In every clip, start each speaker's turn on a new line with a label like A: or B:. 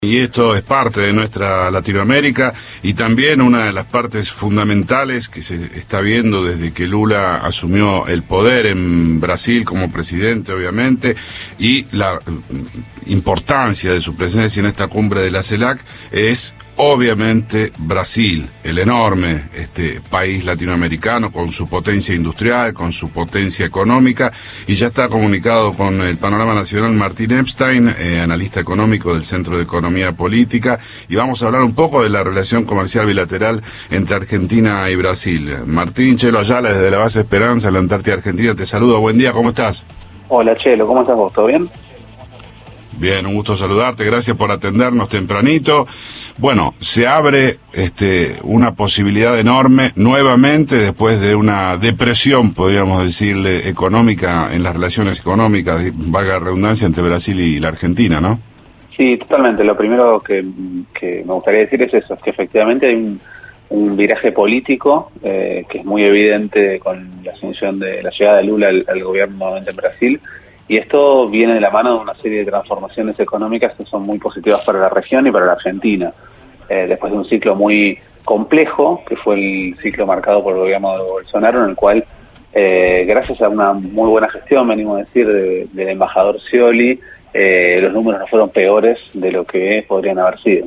A: Y esto es parte de nuestra Latinoamérica y también una de las partes fundamentales que se está viendo desde que Lula asumió el poder en Brasil como presidente, obviamente, y la importancia de su presencia en esta cumbre de la CELAC es obviamente Brasil, el enorme país latinoamericano con su potencia industrial, con su potencia económica, y ya está comunicado con el Panorama Nacional Martín Epstein, analista económico del Centro de Economía Política, y vamos a hablar un poco de la relación comercial bilateral entre Argentina y Brasil. Martín, Chelo Ayala, desde la base Esperanza, en la Antártida Argentina, te saludo, buen día, ¿cómo estás?
B: Hola Chelo, ¿cómo estás vos? ¿Todo bien?
A: Bien, un gusto saludarte, gracias por atendernos tempranito. Bueno, se abre una posibilidad enorme nuevamente después de una depresión, podríamos decirle, económica en las relaciones económicas, valga la redundancia, entre Brasil y la Argentina, ¿no?
B: Sí, totalmente. Lo primero que me gustaría decir es eso, es que efectivamente hay un viraje político que es muy evidente con la asunción de la llegada de Lula al gobierno en Brasil. Y esto viene de la mano de una serie de transformaciones económicas que son muy positivas para la región y para la Argentina. Después de un ciclo muy complejo, que fue el ciclo marcado por el gobierno de Bolsonaro, en el cual, gracias a una muy buena gestión, venimos a decir, del embajador Scioli, los números no fueron peores de lo que podrían haber sido.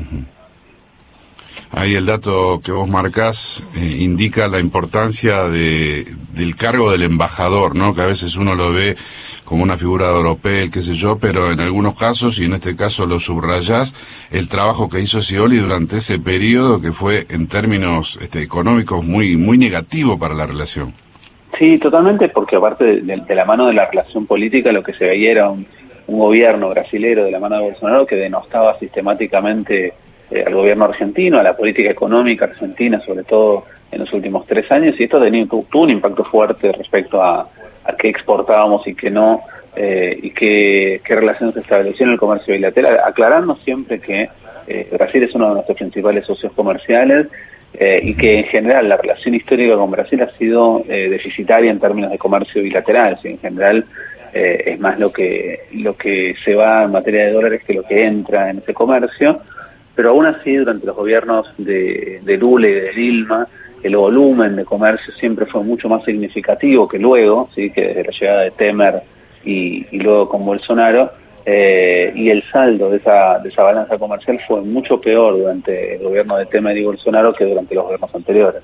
A: Ahí el dato que vos marcás indica la importancia del cargo del embajador, ¿no? Que a veces uno lo ve como una figura de oropel, qué sé yo, pero en algunos casos, y en este caso lo subrayás, el trabajo que hizo Scioli durante ese periodo que fue en términos económicos muy negativo para la relación.
B: Sí, totalmente, porque aparte de la mano de la relación política, lo que se veía era un gobierno brasilero de la mano de Bolsonaro que denostaba sistemáticamente al gobierno argentino, a la política económica argentina, sobre todo en los últimos 3 años, y esto tuvo un impacto fuerte respecto a qué exportábamos y qué no, y qué relación se estableció en el comercio bilateral, aclarando siempre que Brasil es uno de nuestros principales socios comerciales, y que en general la relación histórica con Brasil ha sido deficitaria en términos de comercio bilateral. ¿Sí? En general es más lo que se va en materia de dólares que lo que entra en ese comercio, pero aún así durante los gobiernos de Lula y de Dilma el volumen de comercio siempre fue mucho más significativo que luego, ¿sí? Que desde la llegada de Temer y luego con Bolsonaro, y el saldo de esa balanza comercial fue mucho peor durante el gobierno de Temer y Bolsonaro que durante los gobiernos anteriores.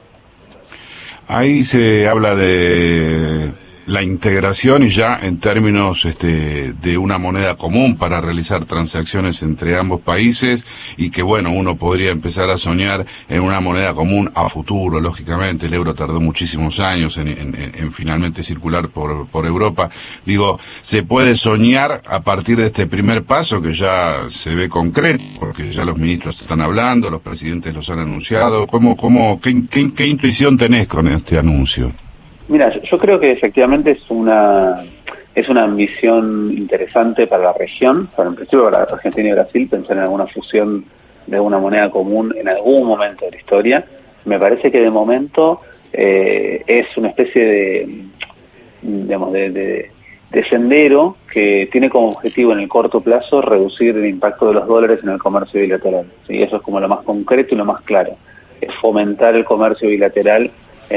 A: Ahí se habla de la integración y ya en términos de una moneda común para realizar transacciones entre ambos países, y que bueno, uno podría empezar a soñar en una moneda común a futuro, lógicamente. El euro tardó muchísimos años en finalmente circular por Europa. Digo, se puede soñar a partir de este primer paso que ya se ve concreto, porque ya los ministros están hablando, los presidentes los han anunciado. ¿Qué intuición tenés con este anuncio?
B: Mira, yo creo que efectivamente es una ambición interesante para la región, en principio para Argentina y Brasil, pensar en alguna fusión de una moneda común en algún momento de la historia. Me parece que de momento es una especie de sendero que tiene como objetivo en el corto plazo reducir el impacto de los dólares en el comercio bilateral. ¿Sí? Eso es como lo más concreto y lo más claro. Es fomentar el comercio bilateral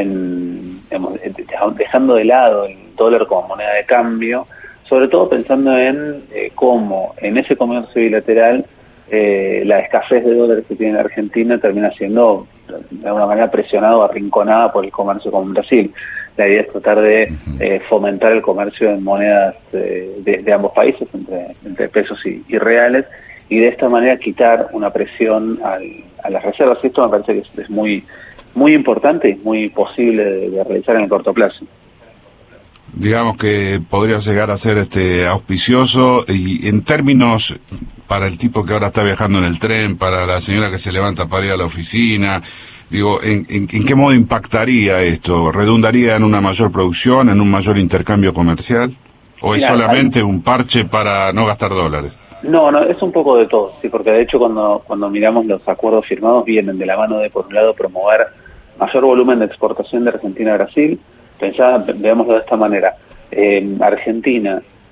B: dejando de lado el dólar como moneda de cambio, sobre todo pensando en cómo en ese comercio bilateral la escasez de dólares que tiene la Argentina termina siendo de alguna manera presionada o arrinconada por el comercio con Brasil. La idea es tratar de fomentar el comercio en monedas de ambos países, entre pesos y reales, y de esta manera quitar una presión a las reservas. Y esto me parece que es muy importante y muy posible de realizar en el corto plazo.
A: Digamos que podría llegar a ser auspicioso, y en términos para el tipo que ahora está viajando en el tren, para la señora que se levanta para ir a la oficina, digo, ¿en qué modo impactaría esto? ¿Redundaría en una mayor producción, en un mayor intercambio comercial? ¿O es solamente un parche para no gastar dólares?
B: No, es un poco de todo, sí, porque de hecho cuando miramos los acuerdos firmados vienen de la mano de, por un lado, promover mayor volumen de exportación de Argentina a Brasil. Veámoslo de esta manera. Argentina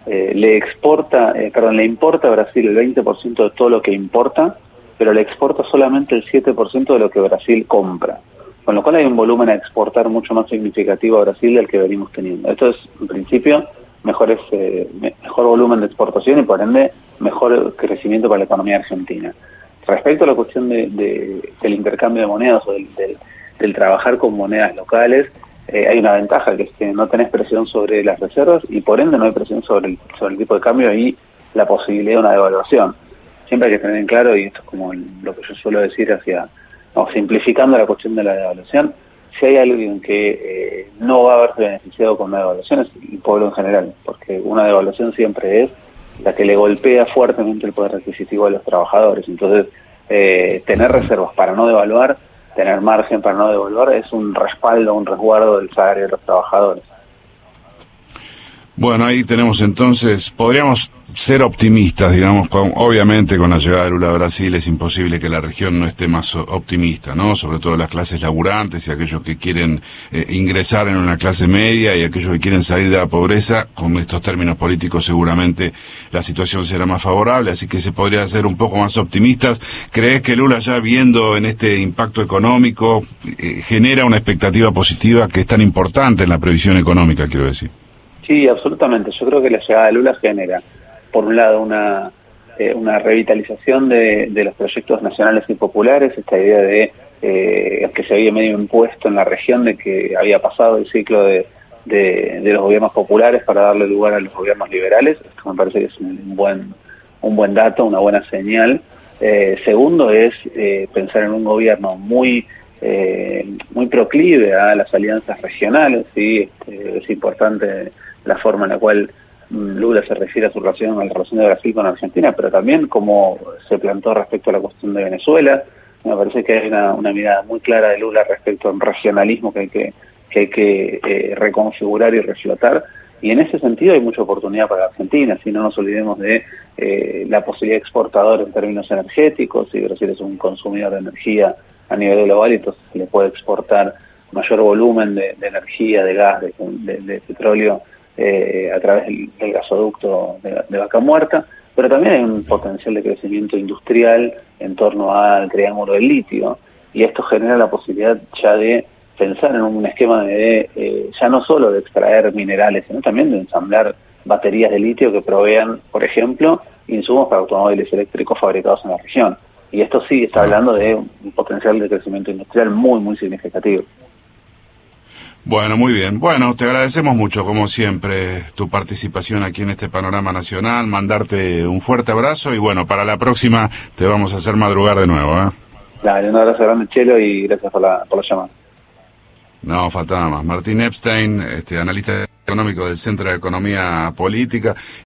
B: le importa a Brasil el 20% de todo lo que importa, pero le exporta solamente el 7% de lo que Brasil compra. Con lo cual hay un volumen a exportar mucho más significativo a Brasil del que venimos teniendo. Esto es, en principio, mejor volumen de exportación y, por ende, mejor crecimiento para la economía argentina. Respecto a la cuestión del intercambio de monedas o del trabajar con monedas locales, hay una ventaja, que es que no tenés presión sobre las reservas y, por ende, no hay presión sobre el tipo de cambio y la posibilidad de una devaluación. Siempre hay que tener en claro, y esto es como lo que yo suelo decir simplificando la cuestión de la devaluación, si hay alguien que no va a haberse beneficiado con una devaluación es el pueblo en general, porque una devaluación siempre es la que le golpea fuertemente el poder adquisitivo de los trabajadores. Entonces, tener reservas para no devaluar, tener margen para no devaluar, es un respaldo, un resguardo del salario de los trabajadores.
A: Bueno, ahí tenemos entonces, podríamos ser optimistas, digamos, obviamente con la llegada de Lula a Brasil es imposible que la región no esté más optimista, ¿no? Sobre todo las clases laburantes y aquellos que quieren ingresar en una clase media y aquellos que quieren salir de la pobreza, con estos términos políticos seguramente la situación será más favorable, así que se podría ser un poco más optimistas. ¿Crees que Lula, ya viendo en este impacto económico, genera una expectativa positiva que es tan importante en la previsión económica, quiero decir?
B: Sí, absolutamente. Yo creo que la llegada de Lula genera, por un lado, una revitalización de los proyectos nacionales y populares, esta idea de que se había medio impuesto en la región de que había pasado el ciclo de los gobiernos populares para darle lugar a los gobiernos liberales. Esto me parece que es un buen dato, una buena señal. Segundo es pensar en un gobierno muy proclive a las alianzas regionales, ¿sí? Es importante la forma en la cual Lula se refiere a a la relación de Brasil con Argentina, pero también como se plantó respecto a la cuestión de Venezuela. Me parece que hay una mirada muy clara de Lula respecto a un regionalismo que hay que reconfigurar y reflotar, y en ese sentido hay mucha oportunidad para Argentina. Si no nos olvidemos de la posibilidad exportadora en términos energéticos, si Brasil es un consumidor de energía a nivel global, y entonces se le puede exportar mayor volumen de energía, de gas, de petróleo a través del gasoducto de Vaca Muerta, pero también hay un potencial de crecimiento industrial en torno al triángulo del litio, y esto genera la posibilidad ya de pensar en un esquema ya no solo de extraer minerales, sino también de ensamblar baterías de litio que provean, por ejemplo, insumos para automóviles eléctricos fabricados en la región. Y esto sí está hablando de un potencial de crecimiento industrial muy, muy significativo.
A: Bueno, muy bien. Bueno, te agradecemos mucho, como siempre, tu participación aquí en este Panorama Nacional, mandarte un fuerte abrazo y bueno, para la próxima te vamos a hacer madrugar de nuevo, ¿eh?
B: Dale, un abrazo grande, Chelo, y gracias por la llamada.
A: No, falta nada más. Martín Epstein, analista económico del Centro de Economía Política.